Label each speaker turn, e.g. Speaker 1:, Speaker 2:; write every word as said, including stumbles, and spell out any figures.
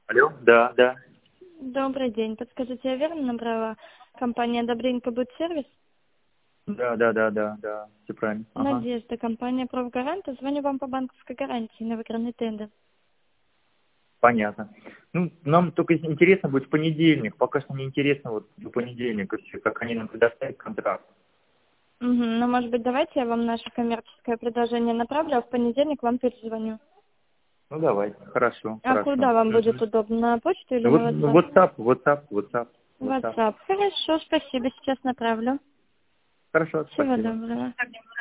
Speaker 1: Алло, да, да.
Speaker 2: Добрый день. Подскажите, я верно набрала? Компания «Добрынька Бытсервис»?
Speaker 1: Да, да, да, да, да, все правильно. Ага.
Speaker 2: Надежда, компания «Профгарант». Звоню вам по банковской гарантии на выигранный тендер.
Speaker 1: Понятно. Ну, нам только интересно будет в понедельник. Пока что не интересно вот в понедельник, вообще, как они нам предоставят контракт.
Speaker 2: Угу. Ну, может быть, давайте я вам наше коммерческое предложение направлю, а в понедельник вам перезвоню.
Speaker 1: Ну, давай, хорошо,
Speaker 2: А
Speaker 1: хорошо.
Speaker 2: куда вам будет
Speaker 1: Мгм.
Speaker 2: удобно? На почту или
Speaker 1: Ну, вот,
Speaker 2: на
Speaker 1: ну,
Speaker 2: WhatsApp?
Speaker 1: WhatsApp, WhatsApp, WhatsApp, WhatsApp.
Speaker 2: WhatsApp. Хорошо, спасибо. Сейчас направлю.
Speaker 1: Хорошо,
Speaker 2: Всего
Speaker 1: спасибо.
Speaker 2: доброго.